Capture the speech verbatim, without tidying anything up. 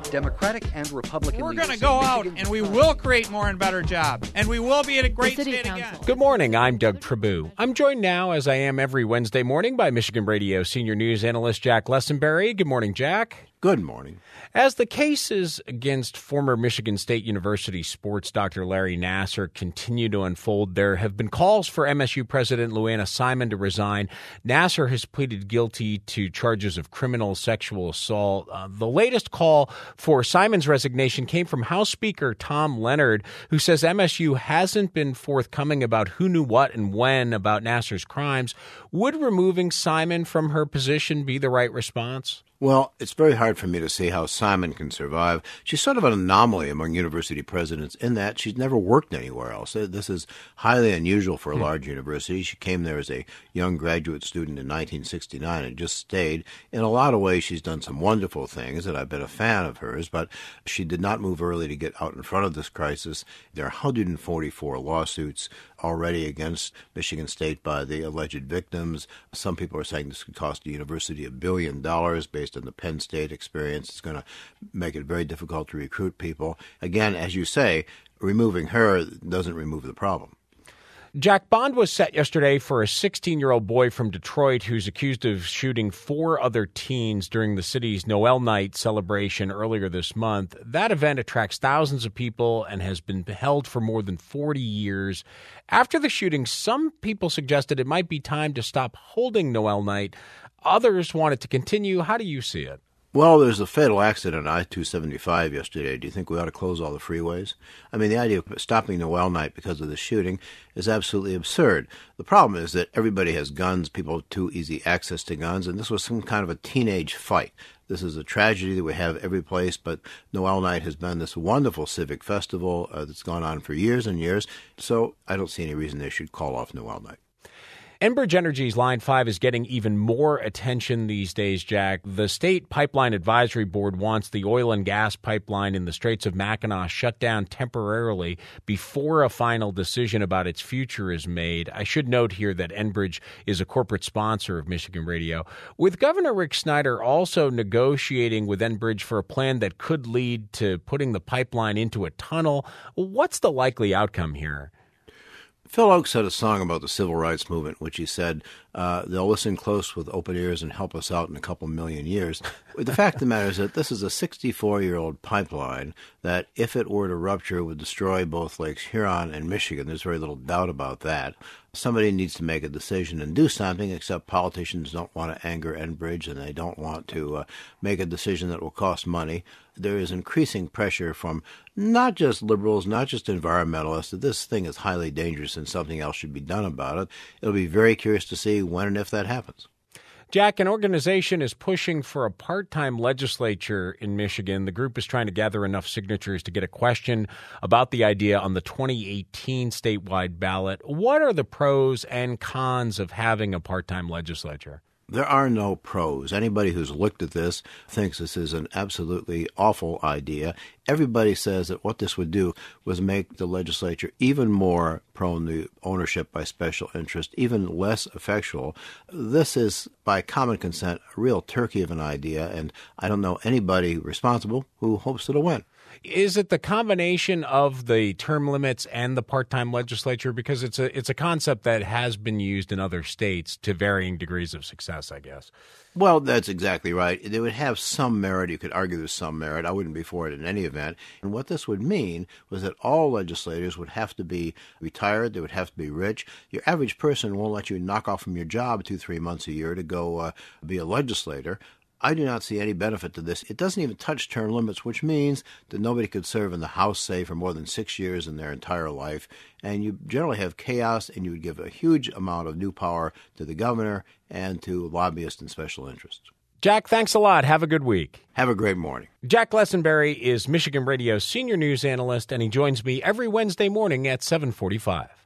Democratic and Republican We're leaders going to go say out Michigan- and we will create more and better jobs. And we will be in a great City state Council. again. Good morning. I'm Doug Prabhu. I'm joined now, as I am every Wednesday morning, by Michigan Radio senior news analyst Jack Lessenberry. Good morning, Jack. Good morning. As the cases against former Michigan State University sports doctor Larry Nassar continue to unfold, there have been calls for M S U President Lou Anna Simon to resign. Nassar has pleaded guilty to charges of criminal sexual assault. Uh, the latest call for Simon's resignation came from House Speaker Tom Leonard, who says M S U hasn't been forthcoming about who knew what and when about Nassar's crimes. Would removing Simon from her position be the right response? Well, it's very hard for me to see how Simon can survive. She's sort of an anomaly among university presidents in that she's never worked anywhere else. This is highly unusual for a large university. She came there as a young graduate student in nineteen sixty-nine and just stayed. In a lot of ways, she's done some wonderful things, and I've been a fan of hers, but she did not move early to get out in front of this crisis. There are one hundred forty-four lawsuits already against Michigan State by the alleged victims. Some people are saying this could cost the university a billion dollars based on the Penn State experience. It's going to make it very difficult to recruit people. Again, as you say, removing her doesn't remove the problem. Jack, bond was set yesterday for a sixteen-year-old boy from Detroit who's accused of shooting four other teens during the city's Noel Night celebration earlier this month. That event attracts thousands of people and has been held for more than forty years. After the shooting, some people suggested it might be time to stop holding Noel Night. Others want it to continue. How do you see it? Well, there's a fatal accident on I two seventy-five yesterday. Do you think we ought to close all the freeways? I mean, the idea of stopping Noel Night because of the shooting is absolutely absurd. The problem is that everybody has guns, people have too easy access to guns, and this was some kind of a teenage fight. This is a tragedy that we have every place, but Noel Night has been this wonderful civic festival uh, that's gone on for years and years, so I don't see any reason they should call off Noel Night. Enbridge Energy's Line five is getting even more attention these days, Jack. The State Pipeline Advisory Board wants the oil and gas pipeline in the Straits of Mackinac shut down temporarily before a final decision about its future is made. I should note here that Enbridge is a corporate sponsor of Michigan Radio. With Governor Rick Snyder also negotiating with Enbridge for a plan that could lead to putting the pipeline into a tunnel, what's the likely outcome here? Phil Oakes had a song about the civil rights movement, which he said, uh, they'll listen close with open ears and help us out in a couple million years. The fact of the matter is that this is a sixty-four-year-old pipeline that, if it were to rupture, would destroy both Lakes Huron and Michigan. There's very little doubt about that. Somebody needs to make a decision and do something, except politicians don't want to anger Enbridge, and they don't want to uh, make a decision that will cost money. There is increasing pressure from not just liberals, not just environmentalists, that this thing is highly dangerous and something else should be done about it. It'll be very curious to see when and if that happens. Jack, an organization is pushing for a part-time legislature in Michigan. The group is trying to gather enough signatures to get a question about the idea on the twenty eighteen statewide ballot. What are the pros and cons of having a part-time legislature? There are no pros. Anybody who's looked at this thinks this is an absolutely awful idea. Everybody says that what this would do was make the legislature even more prone to ownership by special interest, even less effectual. This is, by common consent, a real turkey of an idea, and I don't know anybody responsible who hopes it'll win. Is it the combination of the term limits and the part-time legislature? Because it's a it's a concept that has been used in other states to varying degrees of success, I guess. Well, that's exactly right. It would have some merit. You could argue there's some merit. I wouldn't be for it in any event. And what this would mean was that all legislators would have to be retired. They would have to be rich. Your average person won't let you knock off from your job two, three months a year to go uh, be a legislator. I do not see any benefit to this. It doesn't even touch term limits, which means that nobody could serve in the House, say, for more than six years in their entire life. And you generally have chaos, and you would give a huge amount of new power to the governor and to lobbyists and special interests. Jack, thanks a lot. Have a good week. Have a great morning. Jack Lessenberry is Michigan Radio's senior news analyst, and he joins me every Wednesday morning at seven forty-five.